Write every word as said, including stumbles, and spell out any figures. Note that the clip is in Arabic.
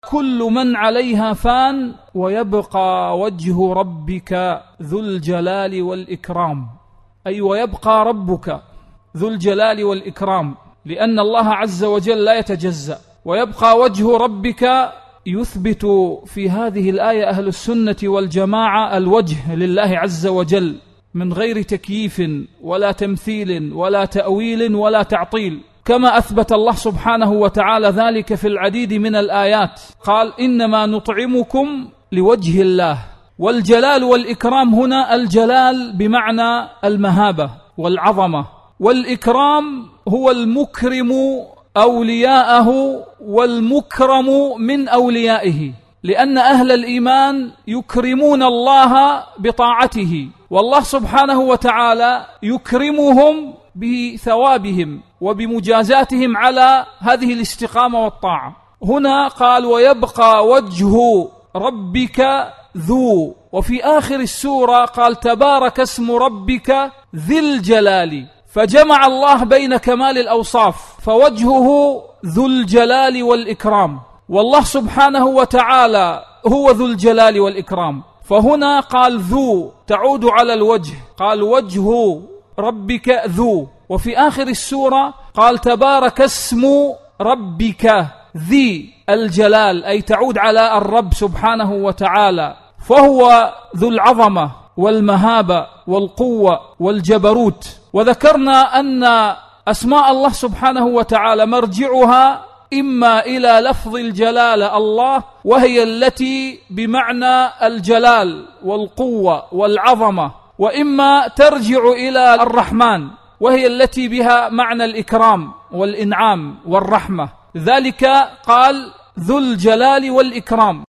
كل من عليها فان ويبقى وجه ربك ذو الجلال والإكرام، أي ويبقى ربك ذو الجلال والإكرام، لأن الله عز وجل لا يتجزأ. ويبقى وجه ربك يثبت في هذه الآية أهل السنة والجماعة الوجه لله عز وجل من غير تكييف ولا تمثيل ولا تأويل ولا تعطيل، كما أثبت الله سبحانه وتعالى ذلك في العديد من الآيات. قال إنما نطعمكم لوجه الله. والجلال والإكرام هنا، الجلال بمعنى المهابة والعظمة، والإكرام هو المكرم أولياءه والمكرم من أوليائه، لأن أهل الإيمان يكرمون الله بطاعته، والله سبحانه وتعالى يكرمهم بثوابهم وبمجازاتهم على هذه الاستقامة والطاعة. هنا قال ويبقى وجه ربك ذو، وفي آخر السورة قال تبارك اسم ربك ذي الجلال، فجمع الله بين كمال الأوصاف، فوجهه ذو الجلال والإكرام، والله سبحانه وتعالى هو ذو الجلال والإكرام. فهنا قال ذو تعود على الوجه، قال وجه ربك ذو، وفي آخر السورة قال تبارك اسم ربك ذي الجلال، أي تعود على الرب سبحانه وتعالى، فهو ذو العظمة والمهابة والقوة والجبروت. وذكرنا أن أسماء الله سبحانه وتعالى مرجعها إما إلى لفظ الجلالة الله، وهي التي بمعنى الجلال والقوة والعظمة، وإما ترجع إلى الرحمن، وهي التي بها معنى الإكرام والإنعام والرحمة. ذلك قال ذو الجلال والإكرام.